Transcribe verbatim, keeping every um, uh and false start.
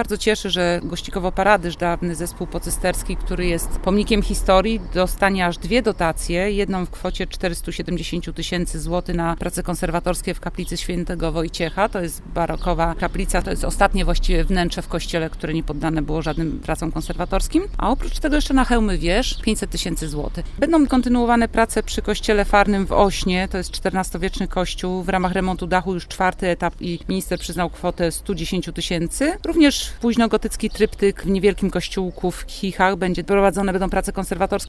bardzo cieszy, że Gościkowo-Paradyż, dawny zespół pocysterski, który jest pomnikiem historii, dostanie aż dwie dotacje. Jedną w kwocie czterysta siedemdziesiąt tysięcy złotych na prace konserwatorskie w kaplicy Świętego Wojciecha. To jest barokowa kaplica, to jest ostatnie właściwie wnętrze w kościele, które nie poddane było żadnym pracom konserwatorskim. A oprócz tego jeszcze na hełmy wież pięćset tysięcy złotych. Będą kontynuowane prace przy kościele farnym w Ośnie, to jest czternastowieczny kościół. W ramach remontu dachu już czwarty etap i minister przyznał kwotę sto dziesięć tysięcy. Również późnogotycki tryptyk w niewielkim kościółku w Chichach będzie prowadzone, będą prace konserwatorskie